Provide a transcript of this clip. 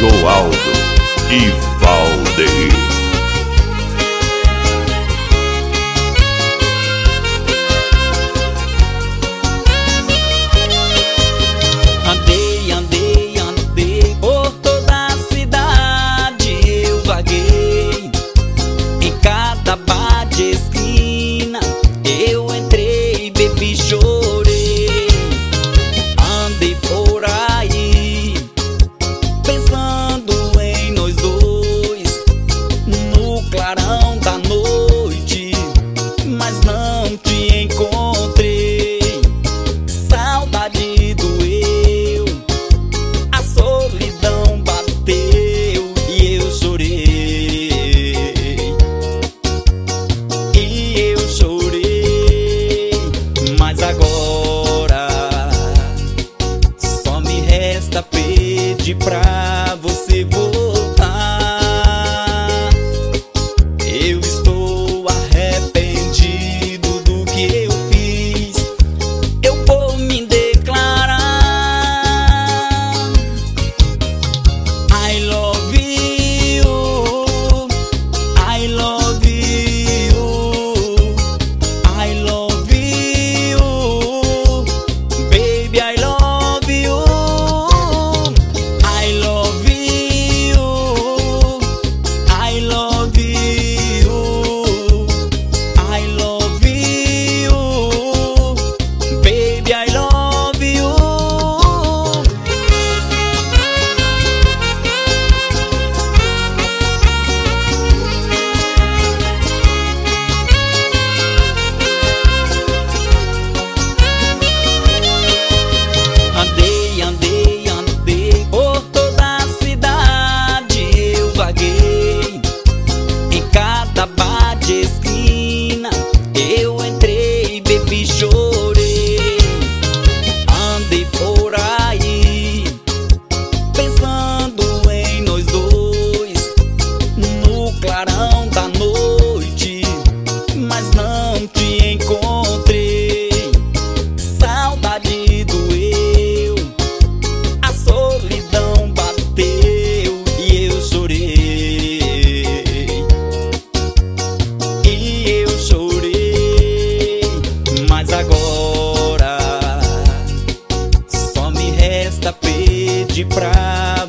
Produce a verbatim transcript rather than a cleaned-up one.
Joaldo e Valdeir. Andei, andei, andei por toda a cidade, eu vaguei em cada bar de esquina, eu entrei, bebi, chorei. Andei por aí pensando em nós dois, no clarão da noite, mas não te encontrei. Saudade doeu, a solidão bateu e eu chorei, e eu chorei. Mas agora só me resta pedir pra você voltar. Eu estou arrependido do que eu fiz, eu vou me declarar. I love you, I love you, I love you, baby, I love you. I love you, I love you, I love you, baby, I love you. Andei, andei, andei por toda a cidade, eu vaguei em cada bar de esquina, eu entrei, bebi, chorei. Andei por aí pensando em nós dois, no clarão da noite, mas não te encontrei. Saudade doeu, a solidão bateu e eu chorei, e eu chorei. Mas agora só me resta pedir pra